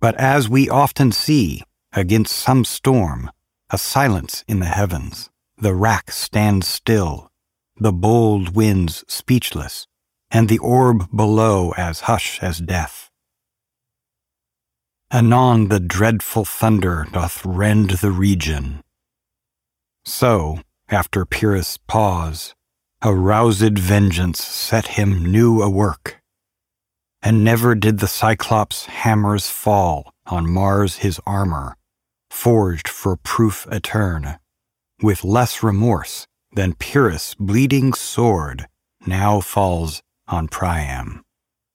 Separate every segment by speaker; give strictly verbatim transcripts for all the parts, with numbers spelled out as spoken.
Speaker 1: But as we often see, against some storm, a silence in the heavens, the rack stands still, the bold winds speechless, and the orb below as hush as death. Anon the dreadful thunder doth rend the region. So, after Pyrrhus' pause, a roused vengeance set him new awork, and never did the Cyclops' hammers fall on Mars his armor, forged for proof eterne, with less remorse than Pyrrhus' bleeding sword now falls on Priam.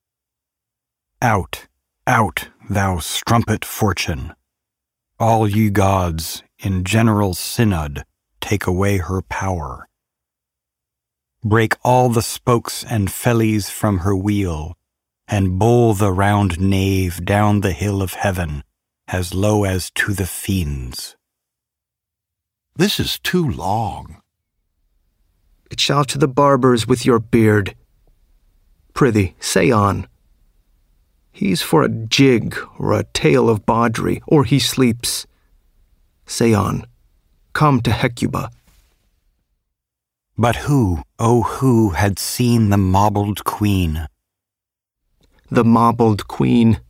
Speaker 1: Out, out, thou strumpet Fortune! All ye gods, in general synod, take away her power. Break all the spokes and fellies from her wheel, and bowl the round nave down the hill of heaven, as low as to the fiends.
Speaker 2: This is too long.
Speaker 3: It shall to the barbers with your beard. Prithee, say on. He's for a jig or a tale of bawdry, or he sleeps. Say on. Come to Hecuba.
Speaker 1: But who, oh who, had seen the mobbled queen?
Speaker 3: The mobbled queen,